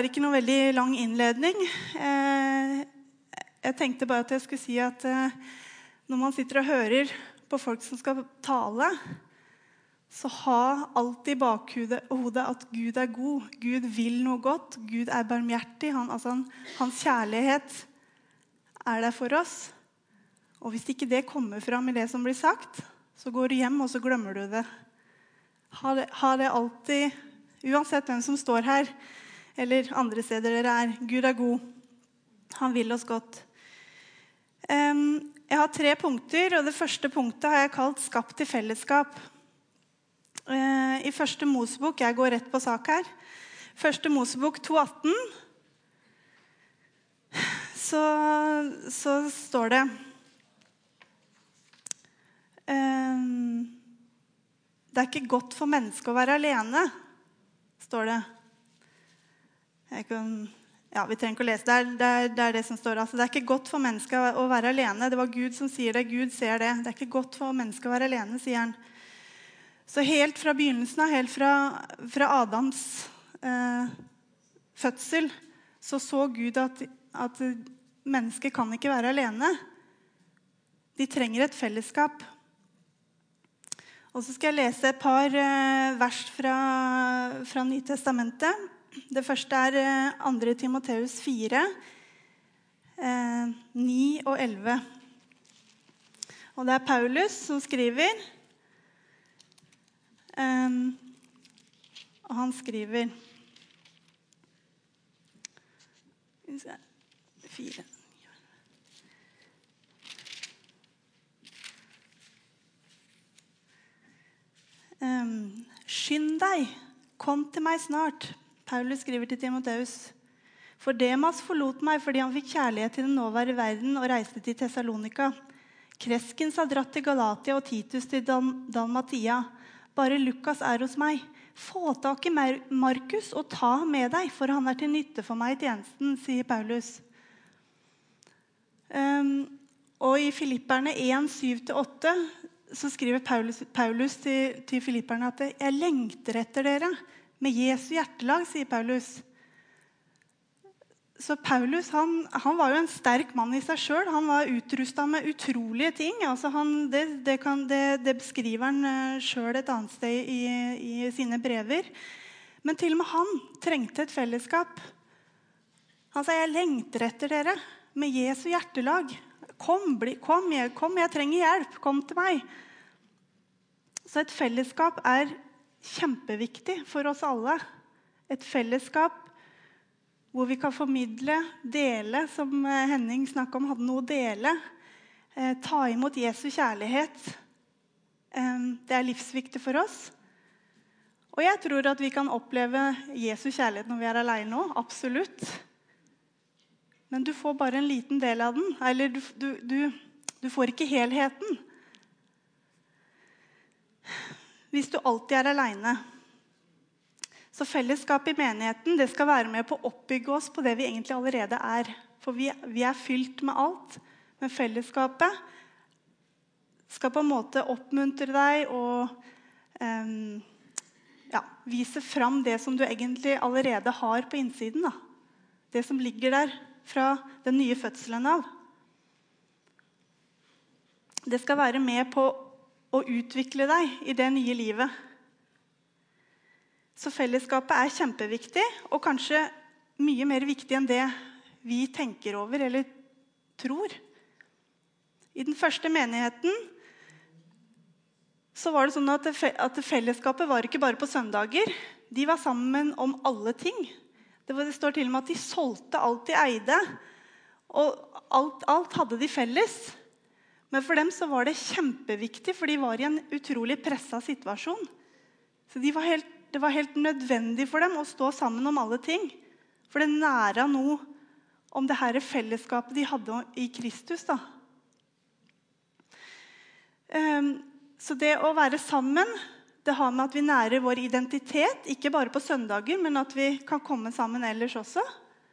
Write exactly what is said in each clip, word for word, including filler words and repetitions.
har ikke noe veldig lang innledning. Jeg tenkte bare at jeg skulle si at når man sitter og hører på folk som skal tale, så ha alltid i bakhodet at Gud er god. Gud vil noe godt. Gud er barmhjertig. Han, altså han, hans kjærlighet er der for oss. Og hvis ikke det kommer fram i det som blir sagt, så går du hjem og så glemmer du det. Ha det, ha det alltid, uansett hvem som står her, eller andre steder dere er. Gud er god. Han vil oss godt. Um, jeg har tre punkter, og det første punktet har jeg kalt skapt til fellesskap. Uh, I første Mosebok, jeg går rett på sak her, første Mosebok to atten, så, så står det, um, det er ikke godt for mennesket å være alene, står det. Jeg kan, ja, vi trenger ikke å lese, det er, det, er, det er det som står. Altså, det er ikke godt for mennesket å være alene. Det var Gud som sier det, Gud ser det. Det er ikke godt for mennesket å være alene, sier han. Så helt fra begynnelsen av, helt fra, fra Adams eh, fødsel, så så Gud at, at mennesket kan ikke være alene. De trenger et fellesskap. Og så skal jeg lese et par eh, vers fra, fra Nytestamentet. Det første er andre Timoteus fire, eh, ni og elleve. Og det er Paulus som skriver, um, og han skriver, fire. Um, Skynd deg, kom til meg snart. Paulus skriver til Timoteus, for Demas forlot meg fordi han fikk kjærlighet til den nåværende verden og reiste til Thessalonika. Kreskens har dratt til Galatia og Titus til Dal- Dalmatia. Bare Lukas er hos meg. Få tak i Mar- Markus og ta ham med deg, for han er til nytte for meg i tjenesten, sier Paulus. Um, og i Filipperne en, syv til åtte så skriver Paulus, Paulus til, til Filipperne at jeg lengter etter dere. Med Jesu hjertelag, sier Paulus. Så Paulus, han, han var jo en sterk mann i seg selv. Han var utrustet med utrolige ting. Altså han, det, det, kan, det, det beskriver han selv et annet sted i, i sine brever. Men til og med han trengte et fellesskap. Han sa, jeg lengter etter dere med Jesu hjertelag. Kom, bli, kom, jeg, kom, jeg trenger hjelp. Kom til meg. Så et fellesskap er kjempeviktig for oss alle. Et fellesskap hvor vi kan formidle, dele, som Henning snakket om, hadde noe å dele. Eh, ta imot Jesu kjærlighet. Eh, det er livsviktig for oss. Og jeg tror at vi kan oppleve Jesu kjærlighet når vi er alene nå, absolutt. Men du får bare en liten del av den, eller du, du, du, du får ikke helheten. Hvis du alltid er alene. Så fellesskap i menigheten, det skal være med på å oppbygge oss på det vi egentlig allerede er. For vi, vi er fylt med alt. Men fellesskapet skal på en måte oppmuntre deg og um, ja, vise fram det som du egentlig allerede har på innsiden. Da. Det som ligger der fra den nye fødselen av. Det skal være med på å utvikle deg i det nye livet. Så fellesskapet er kjempeviktig, og kanskje mye mer viktig enn det vi tenker over eller tror. I den første menigheten så var det sånn at, det, at fellesskapet var ikke bare på søndager. De var sammen om alle ting. Det, var, det står til og med at de solgte alt de eide, og alt, alt hadde de felles. Men for dem så var det kjempeviktig, for de var i en utrolig presset situasjon. Så de var helt, det var helt nødvendig for dem å stå sammen om alle ting. For det næra noe om det her fellesskapet de hadde i Kristus. Da. Um, så det å være sammen, det har med at vi nærer vår identitet, ikke bare på søndager, men at vi kan komme sammen ellers også.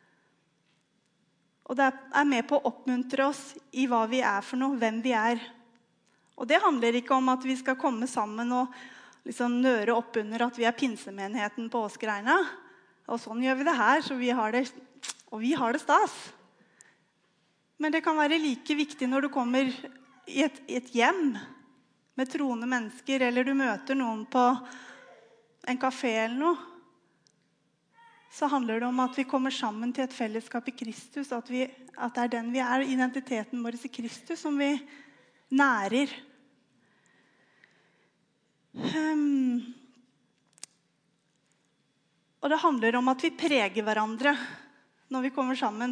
Og det er med på å oppmuntre oss i hva vi er for noe, hvem vi er. Og det handler ikke om at vi skal komme sammen og liksom nøre opp under at vi er pinsemenigheten på Åsgreina. og sånn gjør vi det her, så vi har det, og vi har det stas. Men det kan være like viktig når du kommer i et, i et hjem med troende mennesker, eller du møter noen på en kafé eller noe. Så handler det om at vi kommer sammen til et fellesskap i Kristus, at, vi, at det er den vi er, identiteten vår i Kristus, som vi nærer. Um, og det handler om at vi preger hverandre når vi kommer sammen.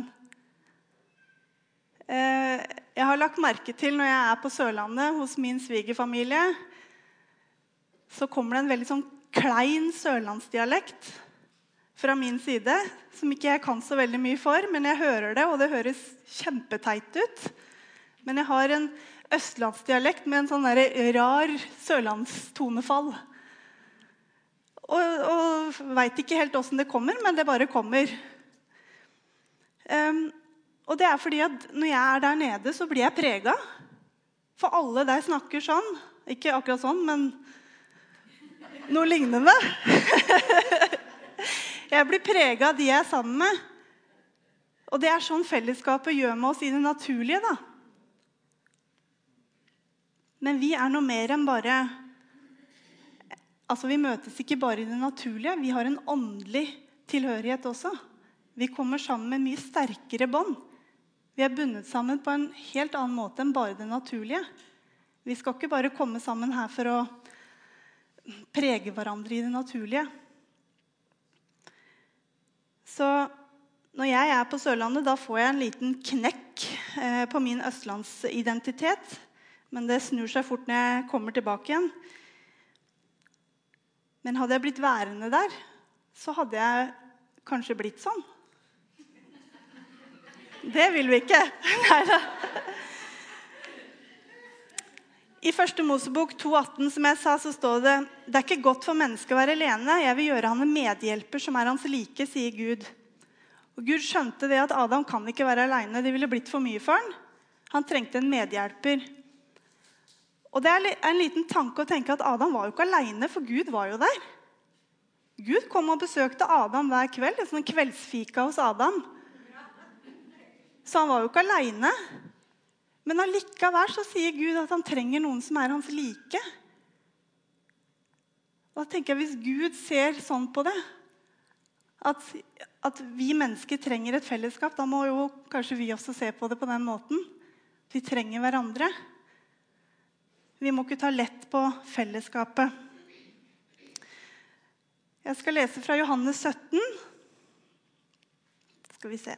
Uh, jeg har lagt merke til når jeg er på Sørlandet hos min svigerfamilie, så kommer det en veldig sånn klein sørlandsdialekt fra min side, som ikke jeg kan så veldig mye for, men jeg hører det, og det høres kjempeteit ut. Men jeg har en østlandsdialekt med en sånn der rar sørlandstonefall. Og, og vet ikke helt hvordan det kommer, men det bare kommer. Um, og det er fordi at når jeg er der nede, så blir jeg preget. For alle der snakker sånn. Ikke akkurat sånn, men noe lignende. Jeg blir preget av de jeg er sammen med. Og det er sånn fellesskapet gjør med oss i det naturlige, da. Men vi er noe mer enn bare... Altså, vi møtes ikke bare i det naturlige. Vi har en åndelig tilhørighet også. Vi kommer sammen med mye sterkere bånd. Vi er bundet sammen på en helt annen måte enn bare det naturlige. Vi skal ikke bare komme sammen her for å prege hverandre i det naturlige. Så når jeg er på Sørlandet, da får jeg en liten knekk eh, på min østlandsidentitet. Men det snur seg fort når jeg kommer tilbake igjen. Men hadde jeg blitt værende der, så hadde jeg kanskje blitt sånn. Det vil vi ikke. Neida. I første Mosebok to atten, som jeg sa, så står det: «Det er ikke godt for mennesket å være alene. Jeg vil gjøre han en medhjelper som er hans like», sier Gud. Og Gud skjønte det at Adam kan ikke være alene. Det ville blitt for mye for han. Han trengte en medhjelper. Og det er en liten tanke å tenke at Adam var jo ikke alene, for Gud var jo der. Gud kom og besøkte Adam hver kveld, en sånn kveldsfika hos Adam. Så han var jo ikke alene. Men allikevel så sier Gud at han trenger noen som er hans like. Og da tenker jeg, hvis Gud ser sånn på det, at, at vi mennesker trenger et fellesskap, da må jo kanskje vi også se på det på den måten. Vi trenger hverandre. Vi må ikke ta lett på fellesskapet. Jeg skal lese fra Johannes sytten. Skal vi se.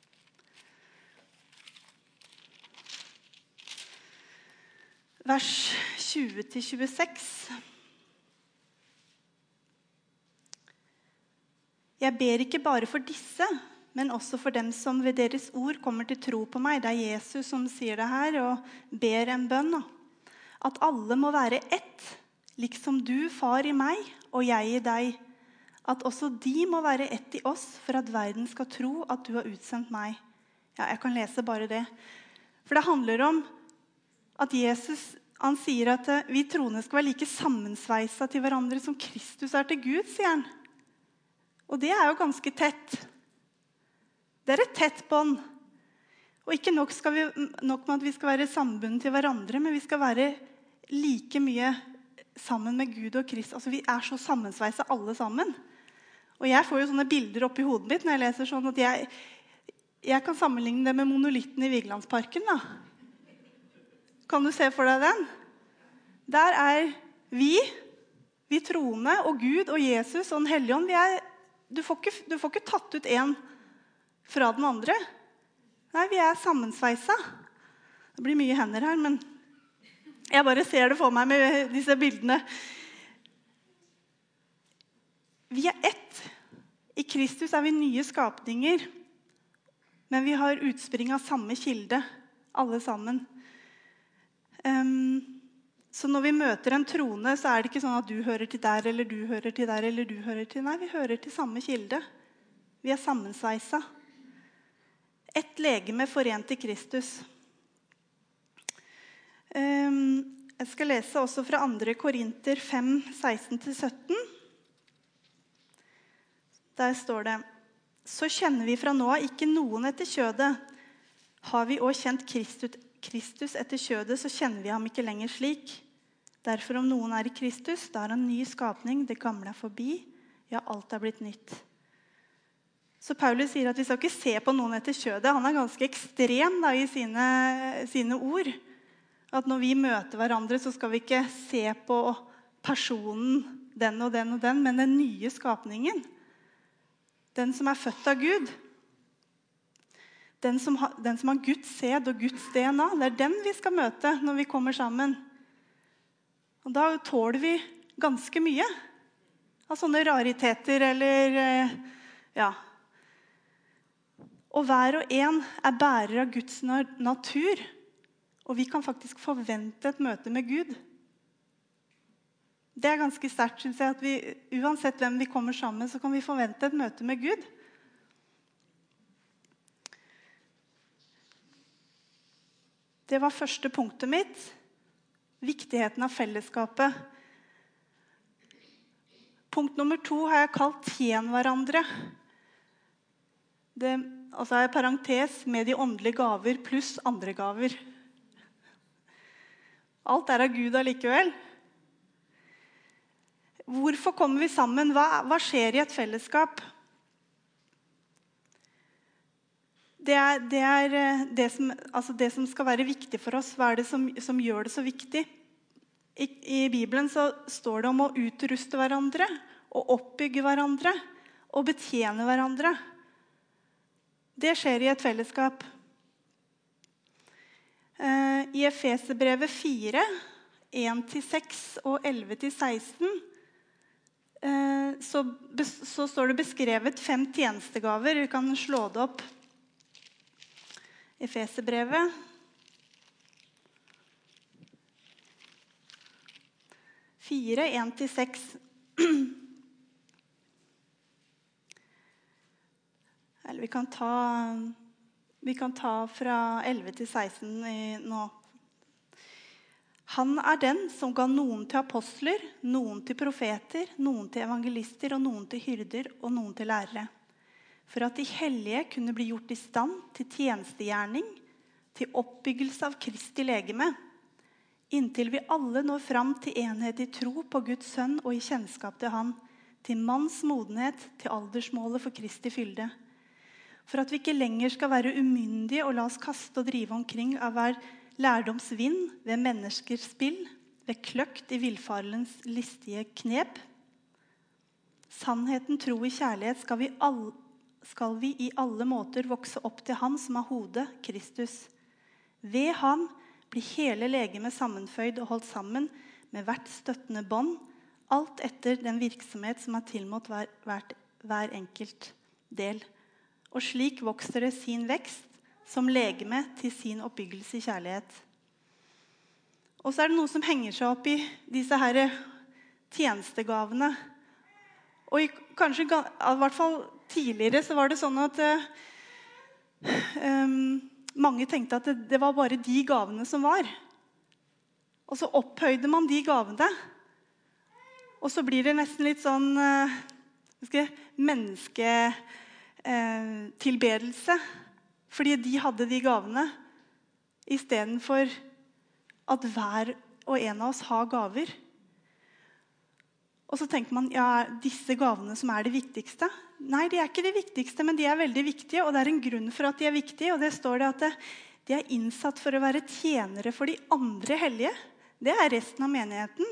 Vers tjue til tjueseks. Jeg ber ikke bare for disse, men også for dem som ved deres ord kommer til tro på meg. Det er Jesus som sier det her, og ber en bønn. At alle må være ett, liksom du, far, i meg, og jeg i deg. At også de må være ett i oss, for at verden skal tro at du har utsendt meg. Ja, jeg kan lese bare det. For det handler om at Jesus, han sier at vi troende skal være like sammensveiset til hverandre som Kristus er til Gud, sier han. Og det er jo ganske tett. Det er et tett bånd. Og ikke nok, skal vi, nok med at vi skal være sambundet til hverandre, men vi skal være like mye sammen med Gud og Kristus. Altså, vi er så sammensveiset alle sammen. Og jeg får jo sånne bilder opp i hodet mitt når jeg leser sånn at jeg, jeg kan sammenligne det med monolitten i Vigelandsparken, da. Kan du se for deg den? Der er vi, vi troende, og Gud og Jesus og den hellige ånd. Vi er, du, får ikke, du får ikke tatt ut en fra den andre. Nei, vi er sammensveiset. Det blir mye hender her, men jeg bare ser det for meg med disse bildene. Vi er ett. I Kristus er vi nye skapninger, men vi har utspring av samme kilde, alle sammen. Um, så når vi møter en troende, så er det ikke sånn at du hører til der, eller du hører til der, eller du hører til. Nei, vi hører til samme kilde. Vi er sammensveiset. Et legeme forent i Kristus. Um, jeg skal lese også fra andre Korinter fem, seksten til sytten. Der står det: Så kjenner vi fra nå av ikke noen etter kjødet. Har vi også kjent Kristus, Kristus etter kjødet, så kjenner vi ham ikke lenger slik. Derfor om noen er i Kristus, da er han ny skapning, det gamle er forbi, ja, alt er blitt nytt. Så Paulus sier at vi skal ikke se på noen etter kjødet. Han er ganske ekstrem da, i sine, sine ord. At når vi møter hverandre, så skal vi ikke se på personen, den og den og den, men den nye skapningen. Den som er født av Gud. Den som, har, den som har Guds sæd og Guds D N A. Det er den vi skal møte når vi kommer sammen. Og da tåler vi ganske mye av sånne rariteter eller, ja. Og hver og en er bærer av Guds natur, og vi kan faktisk forvente et møte med Gud. Det er ganske sterkt, synes jeg, at vi, uansett hvem vi kommer sammen, så kan vi forvente et møte med Gud. Det var første punktet mitt. Viktigheten av fellesskapet. Punkt nummer to har jeg kalt tjen hverandre. Det altså er parentes med de åndelige gaver pluss andre gaver. Alt er av Gud allikevel. Hvorfor kommer vi sammen? Hva, hva skjer i et fellesskap? Det er, det, er det, som, altså det som skal være viktig for oss. Hva er det som, som gjør det så viktig? I, I Bibelen så står det om å utruste hverandre, og oppbygge hverandre, og betjene hverandre. Det skjer i et fellesskap. I Efeserbrevet fire, en til seks og elleve til seksten, så, så står det beskrevet fem tjenestegaver. Vi kan slå det opp. Efeserbrevet. fire, en til seks. Eller vi kan ta, vi kan ta fra elleve til seksten i, nå. Han er den som ga noen til apostler, noen til profeter, noen til evangelister, og noen til hyrder, og noen til lærere. For at de hellige kunne bli gjort i stand til tjenestegjerning, til oppbyggelse av Kristi legeme, inntil vi alle når fram til enhet i tro på Guds sønn og i kjennskap til han, til manns modenhet, til aldersmålet for Kristi fylde. For at vi ikke lenger skal være umyndige og la oss kaste og drive omkring av hver lærdomsvind ved menneskers spill, ved kløkt i villfarelens listige knep. Sannheten, tro i kjærlighet skal vi, all, skal vi i alle måter vokse opp til ham som er hodet, Kristus. Ved ham blir hele legemet sammenføyd og holdt sammen med hvert støttende bånd, alt etter den virksomhet som er tilmått hver, hver, hver enkelt del. Og slik vokser det sin vekst som legeme til sin oppbyggelse i kjærlighet. Og så er det noe som henger seg opp i disse her tjenestegavene. Og i, kanskje, i hvert fall tidligere, så var det sånn at um, mange tenkte at det, det var bare de gavene som var. Og så opphøyde man de gavene. Og så blir det nesten litt sånn uh, mennesketilbedelse. Uh, fordi de hadde de gavene. I stedet for at hver og en av oss har gaver. Og så tenker man, ja, disse gavene som er det viktigste. Nei, de er ikke det viktigste, men de er veldig viktige, og det er en grunn for at de er viktige, og det står det at de er innsatt for å være tjenere for de andre hellige. Det er resten av menigheten.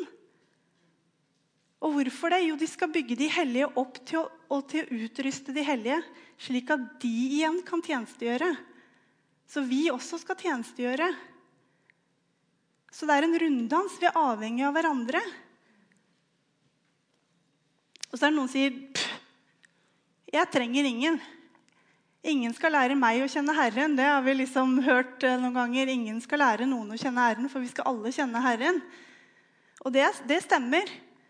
Og hvorfor det? Jo, de skal bygge de hellige opp til å, og til å utruste de hellige, slik at de igjen kan tjenestegjøre. Så vi også skal tjenestegjøre. Så det er en runddans, vi er avhengig av hverandre. Og så er det noen som sier, jeg trenger ingen. Ingen skal lære meg å kjenne Herren. Det har vi liksom hørt noen ganger. Ingen skal lære noen å kjenne Herren, for vi skal alle kjenne Herren. Og det, det stemmer.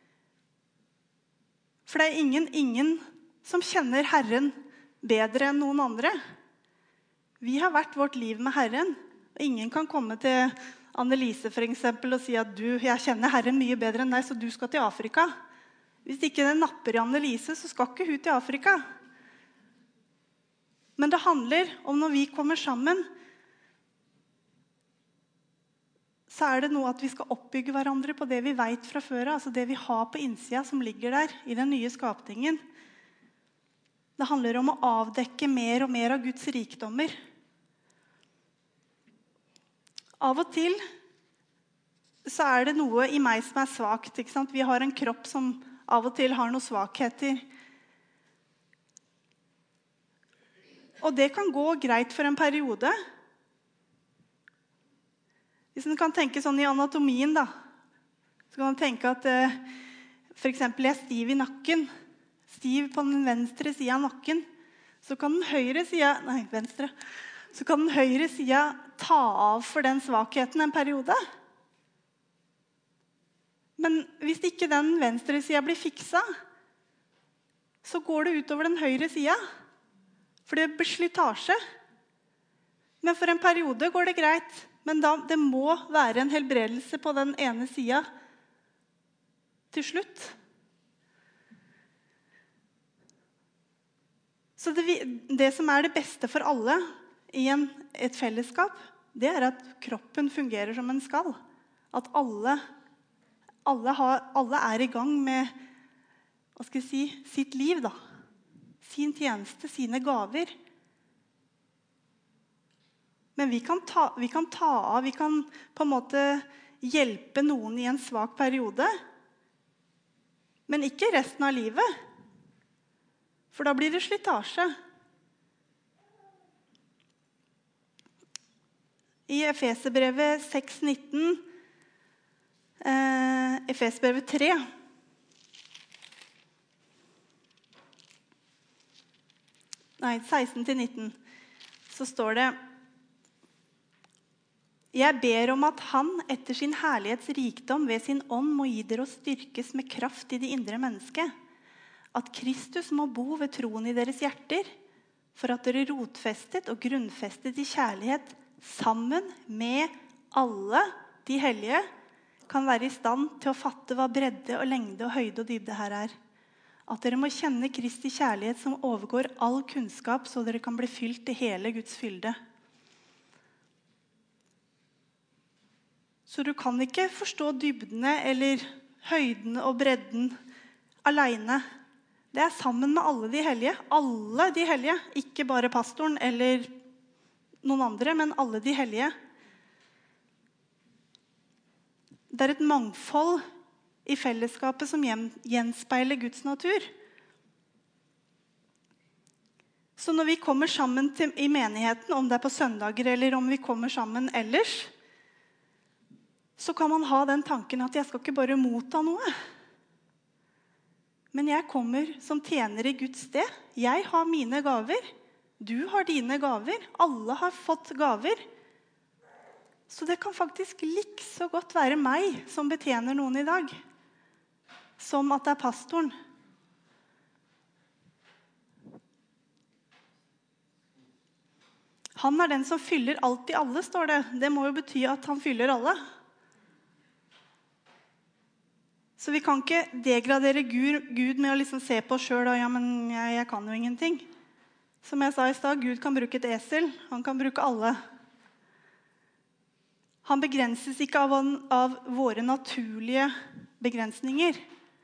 For det er ingen, ingen som kjenner Herren bedre enn noen andre. Vi har vært vårt liv med Herren. Og ingen kan komme til Annelise for eksempel og si at du, jeg kjenner Herren mye bedre enn deg, så du skal til Afrika. Hvis ikke det napper i Annelise, så skal ikke hun til Afrika. Men det handler om når vi kommer sammen, så er det noe at vi skal oppbygge hverandre på det vi vet fra før, altså det vi har på innsida som ligger der i den nye skapningen. Det handler om å avdekke mer og mer av Guds rikdommer. Av og til så er det noe i meg som er svagt, ikke sant? Vi har en kropp som av og til har noen svakheter. Og det kan gå greit for en periode. Hvis man kan tenke sånn i anatomien, da, så kan man tenke at eh, for eksempel jeg er stiv i nakken, stiv på den venstre siden av nakken, så kan den høyre siden, nei, venstre, så kan den høyre siden ta av for den svakheten en periode. Men hvis ikke den venstre siden blir fikset, så går det utover den høyre siden, for det blir slitasje. Men for en periode går det greit, men da, det må være en helbredelse på den ene siden til slutt. Så det, det som er det beste for alle i en, et fellesskap, det er at kroppen fungerer som den skal. At alle, alle, har, alle er i gang med hva skal jeg si, sitt liv, da. Sin tjeneste, sine gaver. Men vi kan, ta, vi kan ta av, vi kan på en måte hjelpe noen i en svak periode, men ikke resten av livet. For da blir det slitasje. I Efeserbrevet seks nitten, eh, Efeserbrevet tre, nei, seksten til nitten, så står det: Jeg ber om at han etter sin herlighets rikdom ved sin ånd må gi dere å styrkes med kraft i det indre mennesket. At Kristus må bo ved troen i deres hjerter, for at dere rotfestet og grunnfestet i kjærlighet sammen med alle de hellige kan være i stand til å fatte hva bredde og lengde og høyde og dybde her er. At dere må kjenne Kristi kjærlighet som overgår all kunnskap, så dere kan bli fylt til hele Guds fylde. Så du kan ikke forstå dybdene eller høyden og bredden alene. Det er sammen med alle de hellige. Alle de hellige. Ikke bare pastoren eller noen andre, men alle de hellige. Det er et mangfold i fellesskapet som gjenspeiler Guds natur. Så når vi kommer sammen til, i menigheten, om det er på søndager eller om vi kommer sammen ellers, så kan man ha den tanken at jeg skal ikke bare motta noe. Men jeg kommer som tjener i Guds sted. Jeg har mine gaver. Du har dine gaver. Alle har fått gaver. Så det kan faktisk like så godt være meg som betjener noen i dag, som at det er pastoren. Han er den som fyller alt i alle, står det. Det må jo bety at han fyller alle. Så vi kan ikke degradere Gud, Gud med å liksom se på oss selv, og ja, men jeg, jeg kan jo ingenting. Som jeg sa i stad, Gud kan bruke et esel, han kan bruke alle. Han begrenses ikke av, av våre naturlige begrensninger.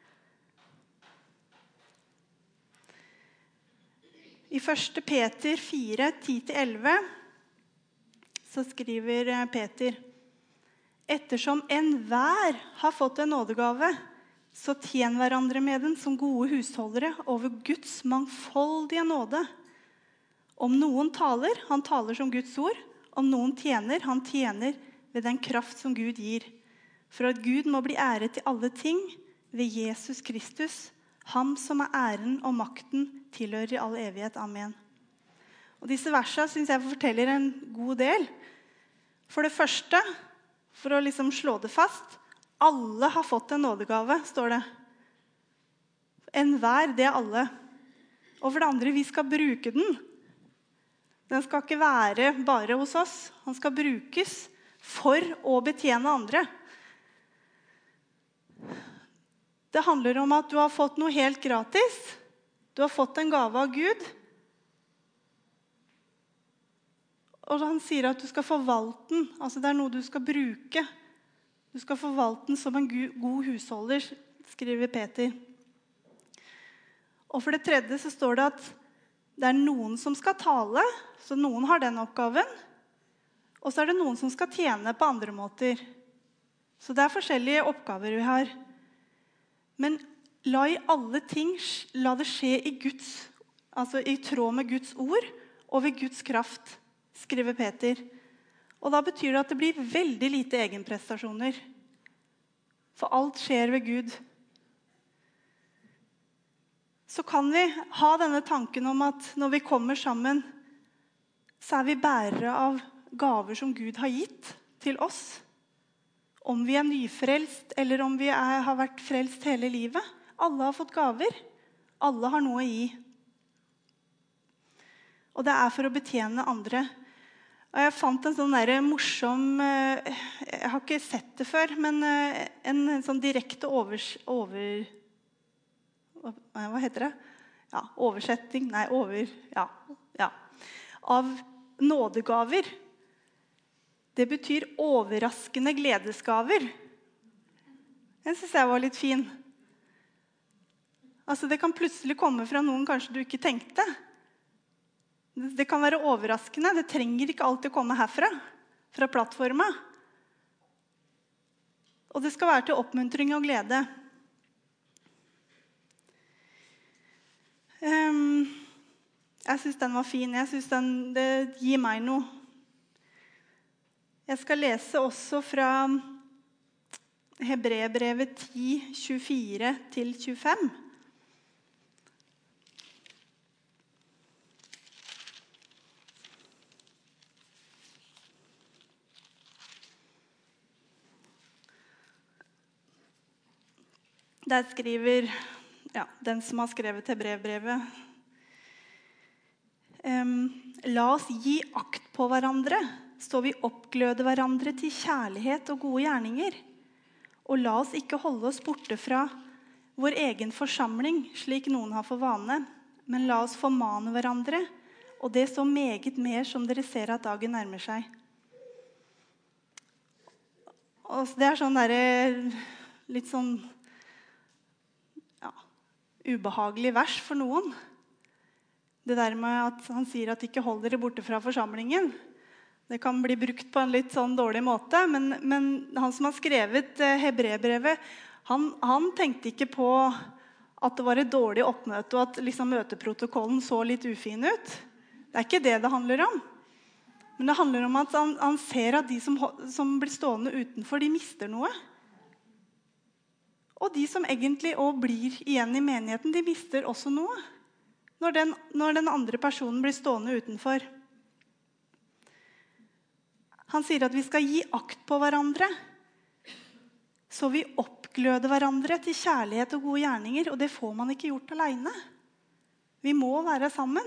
I første Peter fire, ti til elleve, så skriver Peter: Ettersom enhver har fått en nådegave, så tjen hverandre med den som gode husholdere over Guds mangfoldige nåde. Om noen taler, han taler som Guds ord. Om noen tjener, han tjener ved den kraft som Gud gir. For at Gud må bli æret i alle ting ved Jesus Kristus, ham som er æren og makten tilhører i all evighet. Amen. Og disse versene synes jeg forteller en god del. For det første, for å liksom slå det fast, alle har fått en nådegave, står det. Enhver, det er alle. Og for det andre, vi skal bruke den. Den skal ikke være bare hos oss. Den skal brukes for å betjene andre. Det handler om at du har fått noe helt gratis. Du har fått en gave av Gud. Og han sier at du skal forvalte den. Altså det er noe du skal bruke. Du skal forvalte den som en god husholder, skriver Peter. Og for det tredje så står det at det er noen som skal tale, så noen har den oppgaven. Og så er det noen som skal tjene på andre måter. Så det er forskjellige oppgaver vi har. Men la i alle ting, la det skje i Guds, altså i tråd med Guds ord og ved Guds kraft, skriver Peter. Og da betyr det at det blir veldig lite egenprestasjoner. For alt skjer ved Gud. Så kan vi ha denne tanken om at når vi kommer sammen, så er vi bærere av gaver som Gud har gitt til oss. Om vi er nyfrelst, eller om vi er, har vært frelst hele livet. Alle har fått gaver. Alle har noe å gi. Og det er for å betjene andre. Og jeg fant en sånn der morsom, jeg har ikke sett det før, men en sånn direkte overs, over, hva heter det? Ja, oversetting, nei, over, ja, ja, av nådegaver. Det betyr overraskende gledesgaver. Den synes jeg var litt fin. Altså det kan plutselig komme fra noen kanskje du ikke tenkte. Det kan være overraskende. Det trenger ikke alltid komme herfra, fra plattforma. Og det skal være til oppmuntring og glede. Um, jeg synes den var fin. Jeg synes den, det gir meg noe. Jeg skal lese også fra Hebreerbrevet ti, tjuefire til tjuefem. Der skriver ja, den som har skrevet Hebreerbrevet: um, La oss gi akt på hverandre, så vi oppgløder hverandre til kjærlighet og gode gjerninger. Og la oss ikke holde oss borte fra vår egen forsamling, slik noen har for vane, men la oss formane hverandre, og det så meget mer som dere ser at dagen nærmer seg. Og det er sånn der, litt sånn ja, ubehagelig vers for noen. Det der med at han sier at ikke hold dere borte fra forsamlingen. Det kan bli brukt på en litt sånn dårlig måte, men, men han som har skrevet Hebreerbrevet, han, han tenkte ikke på at det var et dårlig oppmøte, og at liksom møteprotokollen så litt ufin ut. Det er ikke det det handler om. Men det handler om at han, han ser at de som, som blir stående utenfor, de mister noe. Og de som egentlig også blir igjen i menigheten, de mister også noe. Når den, når den andre personen blir stående utenfor. Han sier at vi skal gi akt på hverandre, så vi oppgløder hverandre til kjærlighet og gode gjerninger, og det får man ikke gjort alene. Vi må være sammen.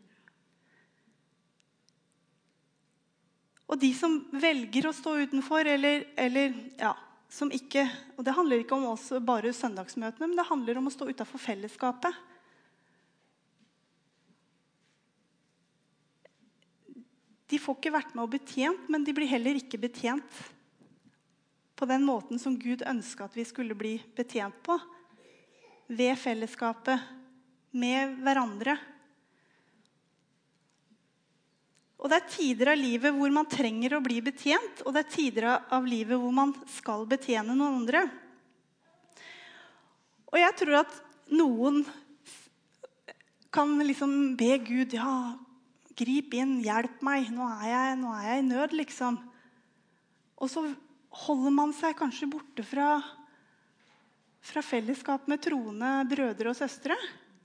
Og de som velger å stå utenfor, eller, eller ja, som ikke, og det handler ikke om oss bare søndagsmøtene, men det handler om å stå utenfor fellesskapet. De får ikke vært med og betjent, men de blir heller ikke betjent på den måten som Gud ønsket at vi skulle bli betjent på. Ved fellesskapet, med hverandre. Og det er tider av livet hvor man trenger å bli betjent, og det er tider av livet hvor man skal betjene noen andre. Og jeg tror at noen kan liksom be Gud, ja, grip inn, hjelp meg, nå er jeg, nå er jeg i nød, liksom. Og så holder man seg kanskje borte fra, fra fellesskap med troende brødre og søstre.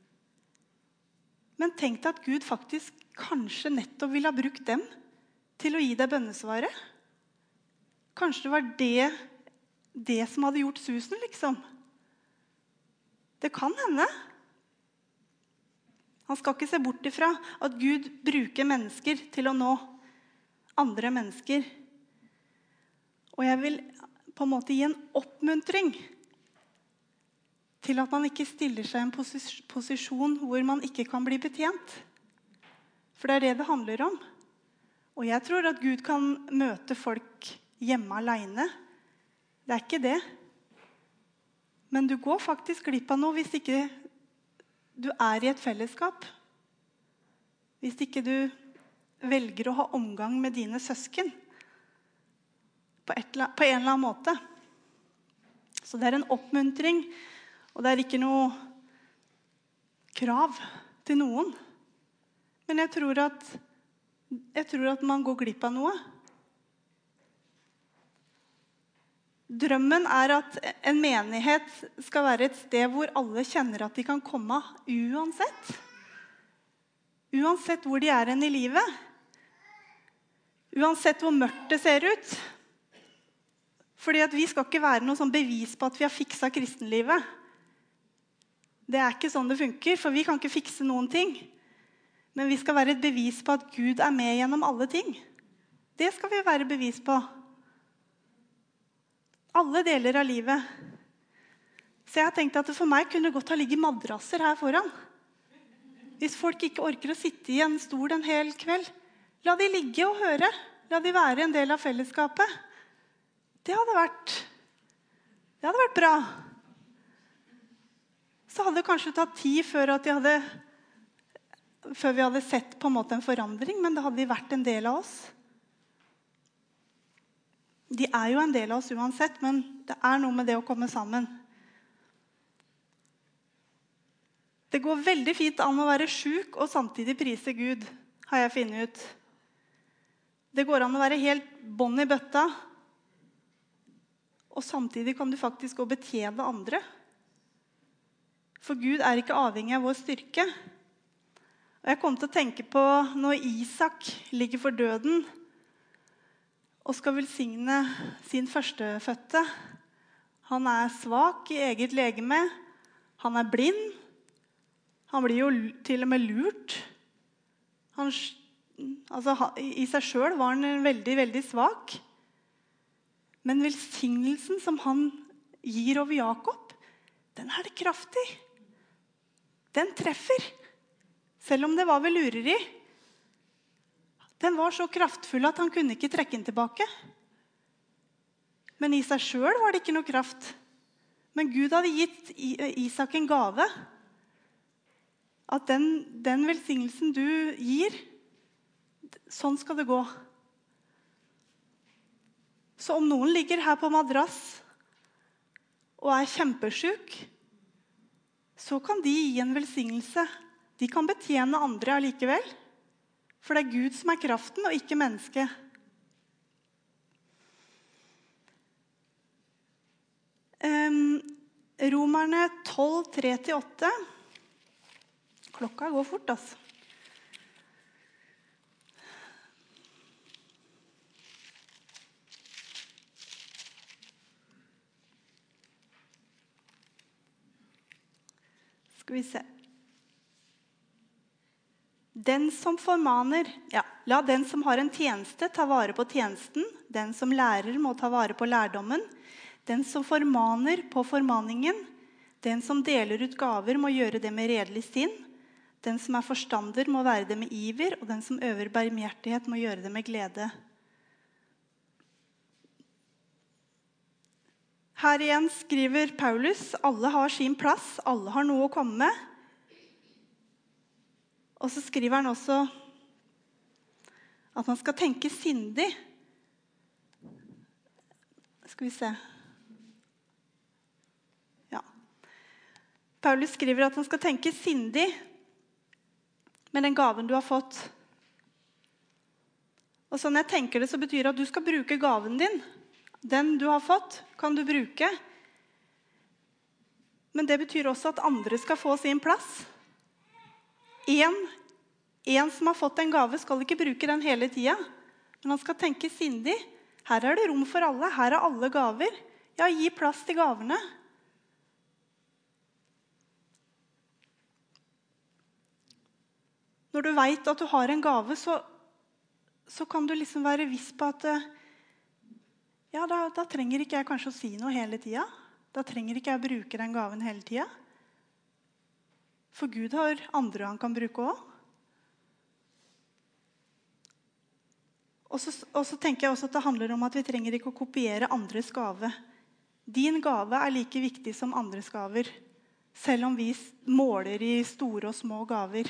Men tenk deg at Gud faktisk kanskje nettopp ville ha brukt dem til å gi deg bønnesvaret. Kanskje det var det, det som hadde gjort susen, liksom. Det kan hende. Han skal ikke se bort ifra at Gud bruker mennesker til å nå andre mennesker. Og jeg vil på en måte gi en oppmuntring til at man ikke stiller seg i en posis- posisjon hvor man ikke kan bli betjent. For det er det det handler om. Og jeg tror at Gud kan møte folk hjemme alene. Det er ikke det. Men du går faktisk glipp av noe hvis ikke du er i et fellesskap. Hvis ikke du velger å ha omgang med dine søsken på, et, på en eller annen måte. Så det er en oppmuntring, og det er ikke noe krav til noen. Men jeg tror at, jeg tror at man går glipp av noe. Drømmen er at en menighet skal være et sted hvor alle kjenner at de kan komme uansett. Uansett hvor de er enn i livet. Uansett hvor mørkt det ser ut. Fordi at vi skal ikke være noe sånn bevis på at vi har fikset kristenlivet. Det er ikke sånn det funker, for vi kan ikke fikse noen ting. Men vi skal være et bevis på at Gud er med gjennom alle ting. Det skal vi være bevis på. Alle deler av livet. Så jeg har tenkt at det for meg kunne godt ha ligget madrasser her foran. Hvis folk ikke orker å sitte i en stol en hel kveld, la de ligge og høre. La de være en del av fellesskapet. Det hadde vært, det hadde vært bra. Så hadde det kanskje tatt tid før, at de hadde, før vi hadde sett på en måte en forandring, men det hadde de vært en del av oss. De er jo en del av oss uansett, men det er noe med det å komme sammen. Det går veldig fint an å være syk og samtidig prise Gud, har jeg funnet ut. Det går an å være helt bånd i bøtta, og samtidig kan du faktisk gå og betjene andre. For Gud er ikke avhengig av vår styrke. Og jeg kom til å tenke på når Isak ligger for døden, og skal velsigne sin førstefødte. Han er svak i eget legeme. Han er blind. Han blir jo til og med lurt. Han, altså, I seg selv var han veldig, veldig svak. Men velsignelsen som han gir over Jakob, den er det kraftig. Den treffer. Selv om det var vel lureri. Den var så kraftfull at han kunne ikke trekke den tilbake. Men i seg selv var det ikke noe kraft. Men Gud hadde gitt Isak en gave. At den, den velsignelsen du gir, sånn skal det gå. Så om noen ligger her på madrass og er kjempesyk, så kan de gi en velsignelse. De kan betjene andre allikevel. For det er Gud som er kraften, og ikke mennesket. Um, Romerne tolv, tre til åtte. Klokka går fort, altså. Skal vi se. Den som formaner, ja, la den som har en tjeneste ta vare på tjenesten. Den som lærer må ta vare på lærdommen. Den som formaner på formaningen. Den som deler ut gaver må gjøre det med redelig sinn. Den som er forstander må være det med iver, og den som øver barmhjertighet må gjøre det med glede. Her igjen skriver Paulus, alle har sin plass, alle har noe å komme med. Og så skriver han også at man skal tenke sindig. Skal vi se. Ja. Paulus skriver at man skal tenke sindig med den gaven du har fått. Og så når jeg tenker det, så betyr det at du skal bruke gaven din. Den du har fått, kan du bruke. Men det betyr også at andre skal få sin plass. En, en som har fått en gave skal ikke bruke den hele tiden, men han skal tenke sindig. Her er det rom for alle, her er alle gaver. Ja, gi plass til gavene. Når du vet at du har en gave, så, så kan du liksom være viss på at ja, da, da trenger ikke jeg kanskje å si noe hele tiden. Da trenger ikke jeg bruke den gaven hele tiden. For Gud har andre han kan bruke også. Og så, og så tenker jeg også at det handler om at vi trenger ikke å kopiere andres gave. Din gave er like viktig som andres gaver, selv om vi måler i store og små gaver.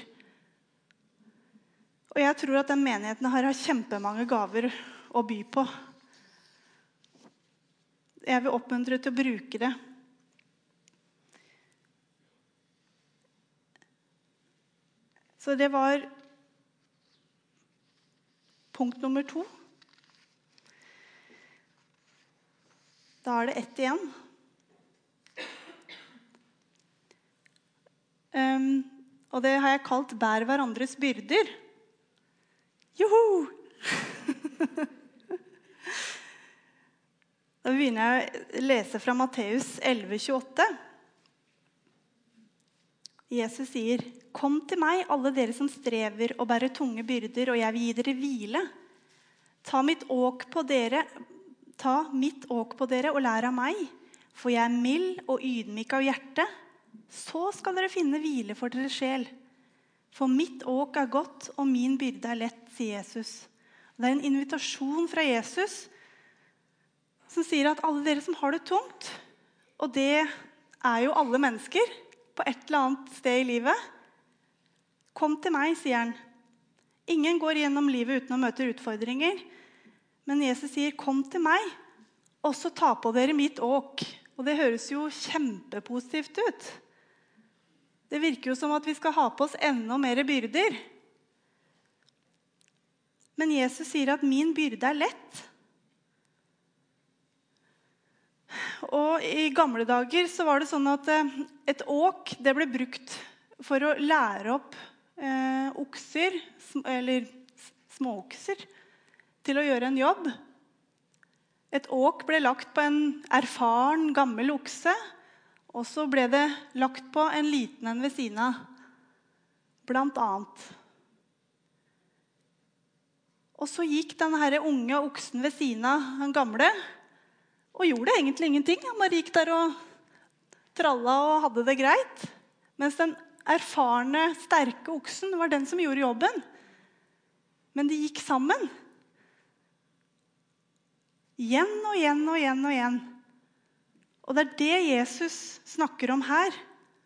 Og jeg tror at den menigheten her har kjempemange gaver å by på. Jeg vil oppmuntre til å bruke det. Så det var punkt nummer to. Da er det ett igjen. Um, og det har jeg kalt bær hverandres byrder. Joho! Da begynner jeg å lese fra Matteus elleve tjueåtte. Jesus sier, «Kom til meg, alle dere som strever og bærer tunge byrder, og jeg vil gi dere hvile. Ta mitt åk på dere, ta mitt åk på dere og lær av meg, for jeg er mild og ydmyk av hjerte. Så skal dere finne hvile for deres sjel. For mitt åk er godt, og min byrde er lett», sier Jesus. Det er en invitasjon fra Jesus som sier at alle dere som har det tungt, og det er jo alle mennesker på et eller annet sted i livet, kom til meg, sier han. Ingen går gjennom livet uten å møte utfordringer, men Jesus sier, kom til meg, og så ta på dere mitt åk. Og det høres jo kjempepositivt ut. Det virker jo som at vi skal ha på oss enda mer byrder. Men Jesus sier at min byrde er lett. Og i gamle dager så var det sånn at et åk, det ble brukt for å lære opp eh, okser, eller småokser, til å gjøre en jobb. Et åk ble lagt på en erfaren, gammel okse, og så ble det lagt på en liten en ved siden av, blant annet. Og så gikk denne her unge oksen ved siden av den gamle, og gjorde egentlig ingenting. Han bare gikk der og tralla og hadde det greit. Mens den erfarne, sterke oksen var den som gjorde jobben. Men de gikk sammen. Igjen og igjen og igjen og igjen. Og det er det Jesus snakker om her.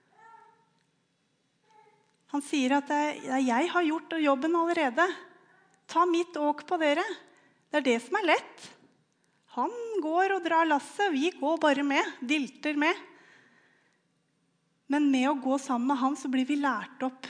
Han sier at jeg har gjort jobben allerede. Ta mitt åk på dere. Det er det som er lett. Han går og drar lasset, vi går bare med, dilter med. Men med å gå sammen med han så blir vi lært opp.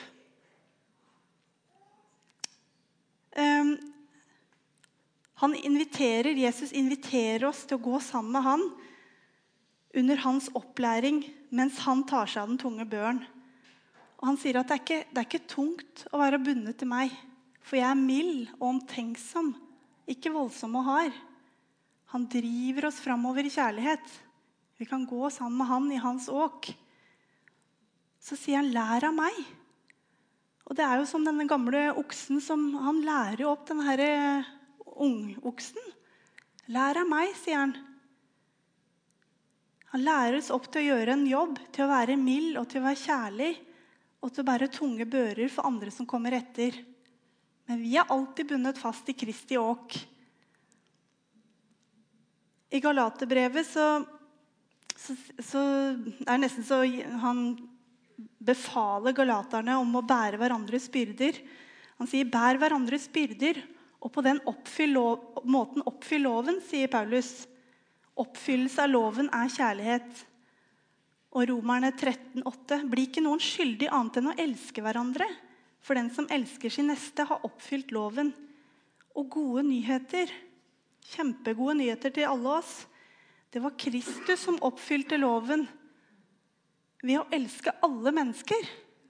Um, han inviterer, Jesus inviterer oss til å gå sammen med han under hans opplæring, mens han tar seg av den tunge børen. Og han sier at det er ikke, det er ikke tungt å være bundet til meg, for jeg er mild og omtenksom, ikke voldsom og hard. Han driver oss fremover i kjærlighet. Vi kan gå sammen med han i hans åk. Så sier han, lær av meg. Og det er jo som denne gamle oksen, som han lærer jo opp denne her ungoksen. Lær av meg, sier han. Han lærer oss opp til å gjøre en jobb, til å være mild og til å være kjærlig, og til å bære tunge bører for andre som kommer etter. Men vi er alltid bundet fast i Kristi åk. I Galaterbrevet så, så, så er det nesten så han befaler galaterne om å bære hverandres byrder. Han sier, bær hverandres byrder, og på den oppfyll lov, måten oppfyll loven, sier Paulus. Oppfyllelse av loven er kjærlighet. Og Romerne tretten åtte, blir ikke noen skyldig annet enn å elske hverandre, for den som elsker sin neste har oppfylt loven. Og gode nyheter, kjempegode nyheter til alle oss. Det var Kristus som oppfylte loven ved å elske alle mennesker.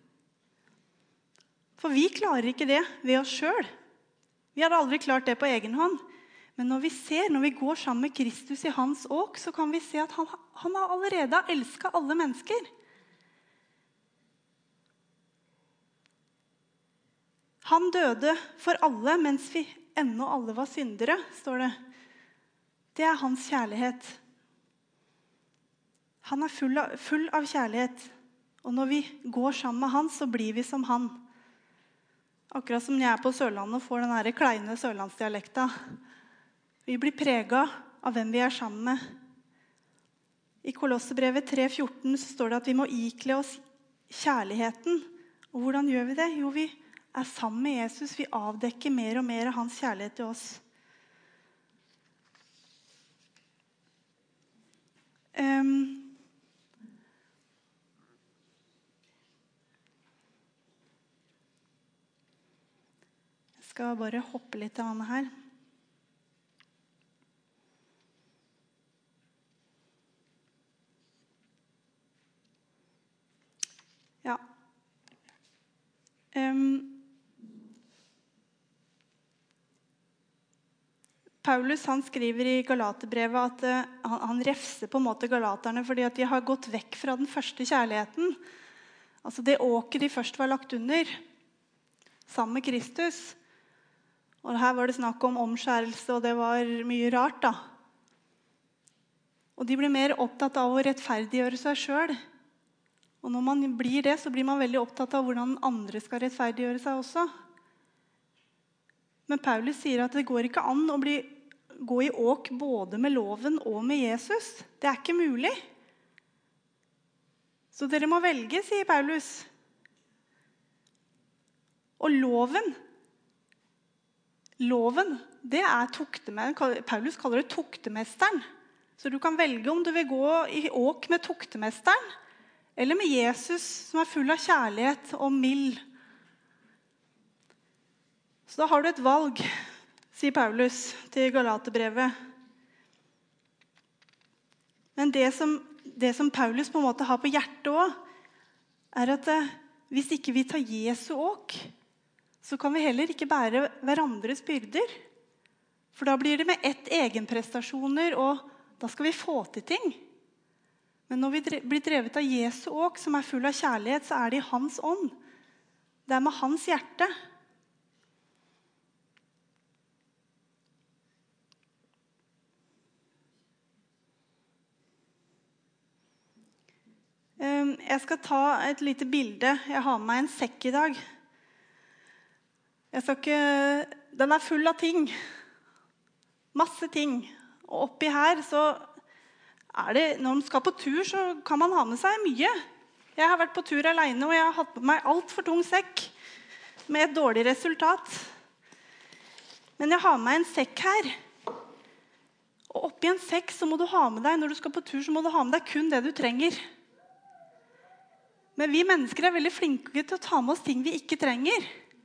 For vi klarer ikke det ved oss selv. Vi har aldri klart det på egen hånd. Men når vi ser, når vi går sammen med Kristus i hans åk, så kan vi se at han, han har allerede elsket alle mennesker. Han døde for alle, mens vi ennå alle var syndere, står det. Det er hans kjærlighet. Han er full av, full av kjærlighet. Og når vi går sammen med han, så blir vi som han. Akkurat som når jeg er på Sørlandet og får den her kleine sørlandsdialekta. Vi blir preget av hvem vi er sammen med. I Kolossebrevet tre fjorten så står det at vi må ikle oss kjærligheten. Og hvordan gjør vi det? Jo, vi er sammen med Jesus. Vi avdekker mer og mer av hans kjærlighet til oss. Um, jeg skal bare hoppe litt av denne her. Ja. Um, Paulus han skriver i Galaterbrevet at uh, han, han refser på en måte galaterne fordi at de har gått vekk fra den første kjærligheten. Altså det åker de først var lagt under, sammen med Kristus. Og her var det snakk om omskjærelse, og det var mye rart da. Og de ble mer opptatt av å rettferdiggjøre seg selv. Og når man blir det, så blir man veldig opptatt av hvordan andre skal rettferdiggjøre seg også. Men Paulus sier at det går ikke an å bli, gå i åk både med loven og med Jesus. Det er ikke mulig. Så dere må velge, sier Paulus. Og loven, loven, det er tuktemesteren. Paulus kaller det tuktemesteren. Så du kan velge om du vil gå i åk med tuktemesteren, eller med Jesus, som er full av kjærlighet og mild. Så da har du et valg, sier Paulus til Galaterbrevet. Men det som, det som Paulus på en måte har på hjertet også, er at eh, hvis ikke vi tar Jesu åk, så kan vi heller ikke bære hverandres byrder. For da blir det med ett egenprestasjoner, og da skal vi få til ting. Men når vi blir drevet av Jesu åk, som er full av kjærlighet, så er det i hans ånd. Det er med hans hjerte. Jeg skal ta et lite bilde. Jeg har med meg en sekk i dag. Jeg skal ikke... Den er full av ting. Masse ting. Og oppi her så... Er det, når man skal på tur, så kan man ha med seg mye. Jeg har vært på tur alene, og jeg har hatt på meg alt for tung sekk, med et dårlig resultat. Men jeg har med meg en sekk her. Og oppi en sekk så må du ha med deg, når du skal på tur, så må du ha med deg kun det du trenger. Men vi mennesker er veldig flinke til å ta med oss ting vi ikke trenger.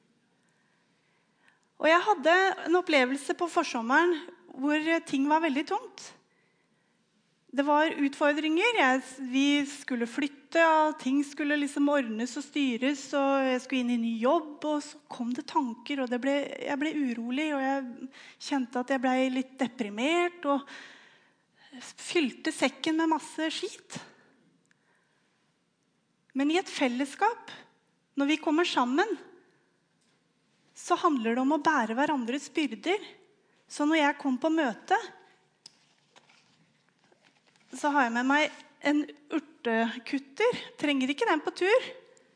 Og jeg hadde en opplevelse på forsommeren, hvor ting var veldig tomt. Det var utfordringer. Jeg, vi skulle flytte, og ting skulle liksom ordnes og styres, og jeg skulle inn i ny jobb, og så kom det tanker, og det ble, jeg ble urolig, og jeg kjente at jeg ble litt deprimert, og fylte sekken med masse skit. Men i et fellesskap, når vi kommer sammen, så handler det om å bære hverandres byrder. Så når jeg kom på møte, så har jeg med meg en urtekutter. Trenger ikke den på tur.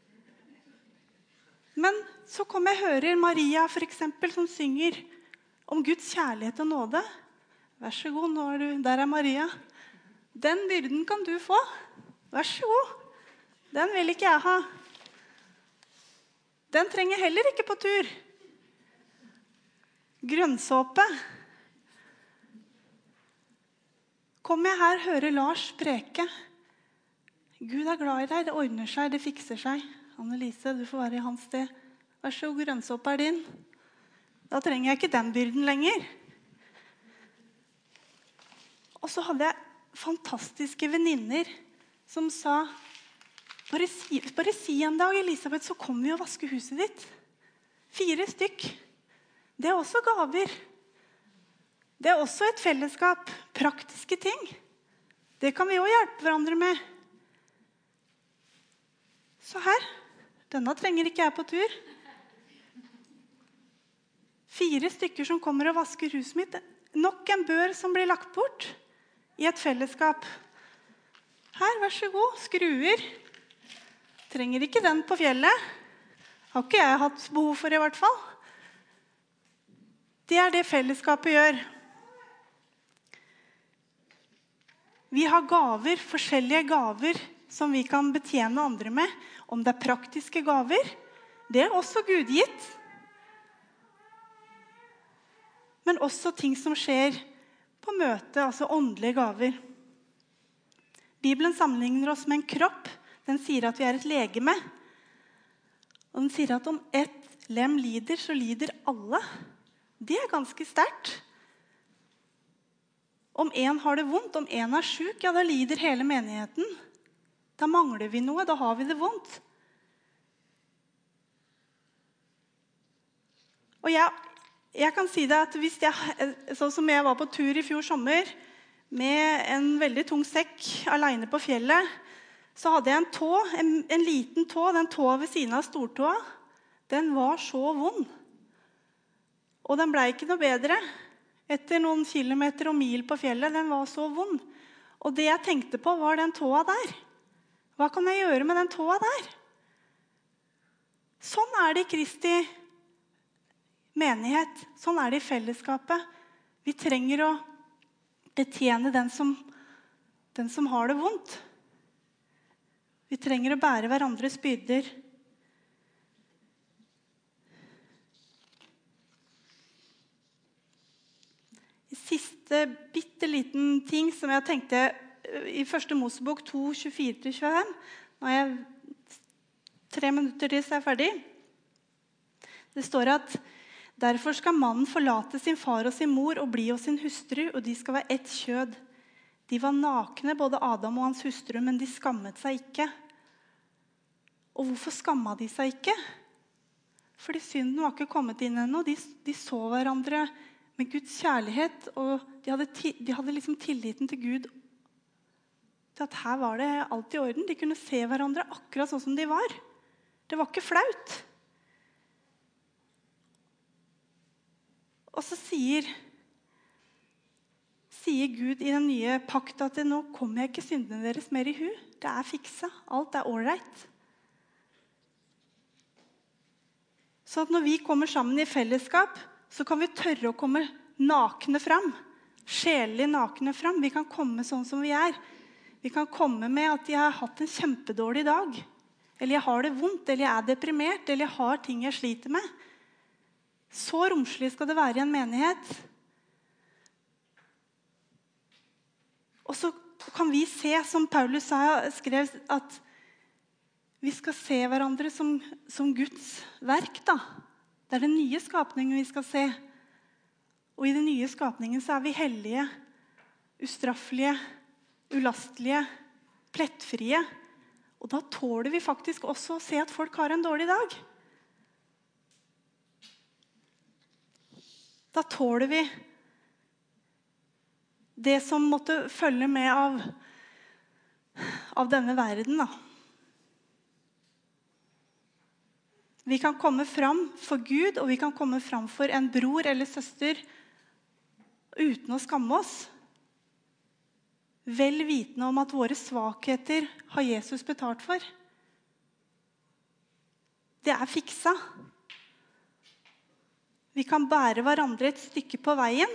Men så kommer jeg og hører Maria for eksempel, som synger om Guds kjærlighet og nåde. Vær så god, nå er du, der er Maria. Den byrden kan du få. Vær så god. Den vil ikke jeg ha. Den trenger jeg heller ikke på tur. Grønnsåpe. Kommer jeg her, hører Lars preke. Gud er glad i deg, det ordner seg, det fikser seg. Annelise, du får være i hans sted. Vær så god, grønnsåpe er din. Da trenger jeg ikke den byrden lenger. Og så hadde jeg fantastiske venninner som sa, bare si, bare si en dag, Elisabeth, så kommer vi og vasker huset ditt. Fire stykk. Det er også gaver. Det er også et fellesskap, praktiske ting. Det kan vi også hjelpe hverandre med. Så her, denne trenger ikke jeg på tur. Fire stykker som kommer og vasker huset mitt. Nok en bør som blir lagt bort i et fellesskap. Her, vær så god, skruer. Trenger ikke den på fjellet. Har ikke jeg hatt behov for i hvert fall. Det er det fellesskapet gjør. Vi har gaver, forskjellige gaver, som vi kan betjene andre med. Om det er praktiske gaver, det er også Gud gitt. Men også ting som skjer på møte, altså åndelige gaver. Bibelen sammenligner oss med en kropp. Den sier at vi er et legeme. Og den sier at om ett lem lider, så lider alle. Det er ganske sterkt. Om en har det vondt, om en er syk, ja, da lider hele menigheten. Da mangler vi noe, da har vi det vondt. Og jeg, jeg kan si det at hvis jeg, sånn som jeg var på tur i fjor sommer, med en veldig tung sekk alene på fjellet, så hadde jeg en tå, en, en liten tå, den tåa ved siden av stortåa, den var så vond. Og den ble ikke noe bedre. Etter noen kilometer og mil på fjellet, den var så vond. Og det jeg tenkte på var den tåa der. Hva kan jeg gjøre med den tåa der? Sånn er det i Kristi menighet. Sånn er det i fellesskapet. Vi trenger å betjene den som, den som har det vondt. Vi trenger å bære hverandres byrder. Siste bitteliten ting som jeg tenkte i første Mosebok to, tjuefire til tjuefem. Nå er jeg tre minutter til så er jeg ferdig. Det står at derfor skal mannen forlate sin far og sin mor og bli hos sin hustru, og de skal være ett kjød. De var nakne, både Adam og hans hustru, men de skammet seg ikke. Og hvorfor skamma de seg ikke? Fordi synden var ikke kommet inn ennå. De, de så hverandre med Guds kjærlighet, og de hadde, de hadde liksom tilliten til Gud til at her var det alt i orden. De kunne se hverandre akkurat sånn som de var. Det var ikke flaut. Og så sier, sier Gud i den nye pakt at nå kommer jeg ikke syndene deres mer i hu. Det er fiksa. Alt er ålreit. Så at når vi kommer sammen i fellesskap, så kan vi tørre å komme nakne fram. Sjelelig nakne fram. Vi kan komme sånn som vi er. Vi kan komme med at jeg har hatt en kjempedårlig dag. Eller jeg har det vondt, eller jeg er deprimert, eller jeg har ting jeg sliter med. Så romslig skal det være i en menighet. Og så kan vi se, som Paulus skrev, at vi skal se hverandre som, som Guds verk, da. Det er den nye skapningen vi skal se. Og i den nye skapningen så er vi hellige, ustraffelige, ulastelige, plettfrie. Og da tåler vi faktisk også å se at folk har en dårlig dag. Da tåler vi det som måtte følge med av, av denne verden, da. Vi kan komme fram for Gud, og vi kan komme fram for en bror eller søster uten å skamme oss. Vel vitende om at våre svakheter har Jesus betalt for. Det er fiksa. Vi kan bære hverandre et stykke på veien.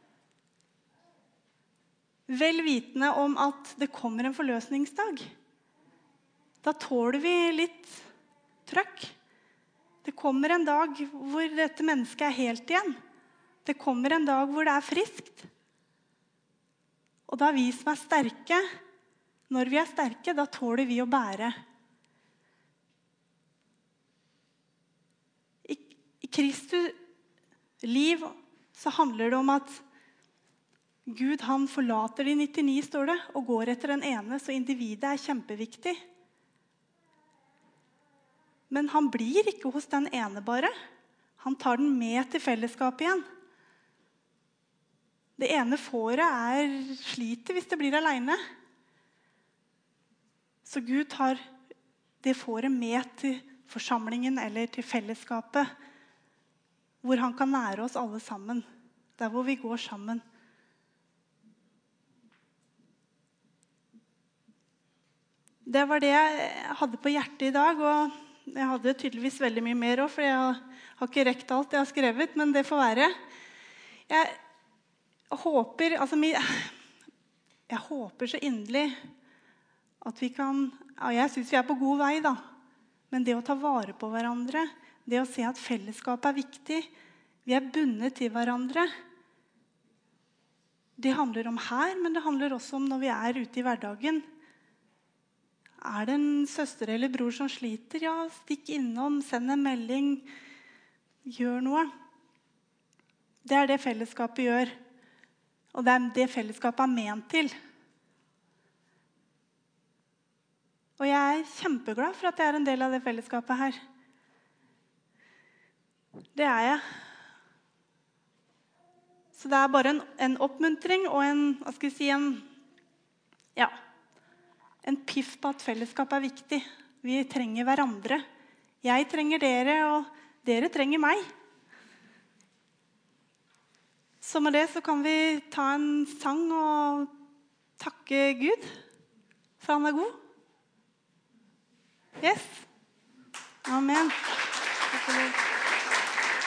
Vel vitende om at det kommer en forløsningsdag. Da tåler vi litt trøkk. Det kommer en dag hvor dette mennesket er helt igjen. Det kommer en dag hvor det er friskt. Og da vi som er sterke, når vi er sterke, da tåler vi å bære. I, i Kristi liv så handler det om at Gud han forlater de nittini, står det, og går etter den ene, så individet er kjempeviktig. Men han blir ikke hos den ene bare. Han tar den med til fellesskapet igjen. Det ene fåret er sliter hvis det blir alene. Så Gud tar det fåret med til forsamlingen eller til fellesskapet, hvor han kan nære oss alle sammen, der hvor vi går sammen. det var det jeg hadde på hjertet i dag, og jeg hadde tydeligvis veldig mye mer også, for jeg har ikke rekt alt jeg har skrevet, men det får være. Jeg håper, altså, jeg håper så inderlig at vi kan, ja, jeg synes vi er på god vei da, men det å ta vare på hverandre, det å se at fellesskapet er viktig, vi er bundet til hverandre, det handler om her, men det handler også om når vi er ute i hverdagen. Er det en søster eller bror som sliter? Ja, stikk innom, send en melding, gjør noe. Det er det fellesskapet gjør, og det er det fellesskapet er ment til. Og jeg er kjempeglad for at jeg er en del av det fellesskapet her. Det er jeg. Så det er bare en, en oppmuntring og en, hva skal jeg si, en, ja, en piff på at fellesskap er viktig. Vi trenger hverandre. Jeg trenger dere, og dere trenger meg. Så med det så kan vi ta en sang og takke Gud, for han er god. Yes. Amen. Takk for det.